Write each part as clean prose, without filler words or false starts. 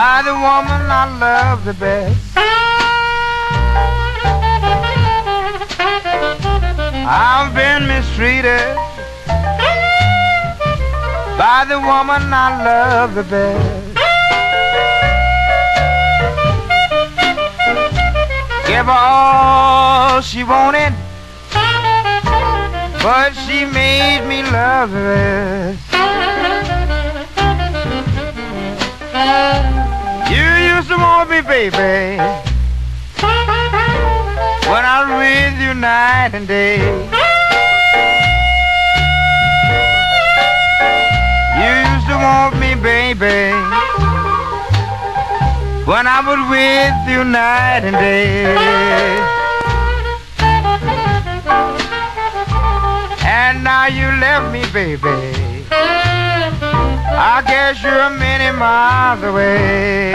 by the woman I love the best. I've been mistreated by the woman I love the best. Give her all she wanted, but she made me love her best. You used to want me, baby, when I was with you night and day. You used to want me, baby, when I was with you night and day. And now you left me, baby, I guess you're many miles away.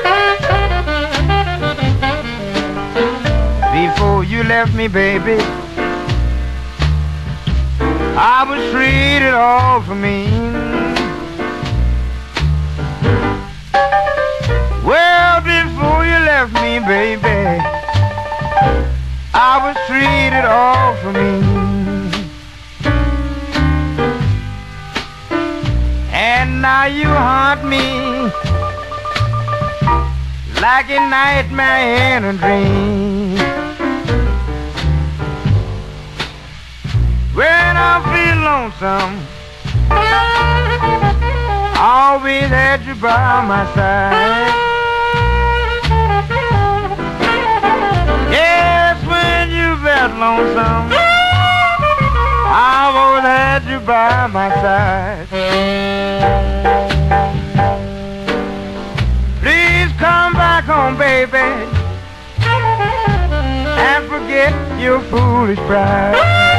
Before you left me, baby, I was treated all for me. Well, before you left me, baby, I was treated all for me. And now you haunt me like a nightmare in a dream. When I feel lonesome, I always had you by my side. Yes, when you felt lonesome, I've always had you by my side. Please come back home, baby, and forget your foolish pride.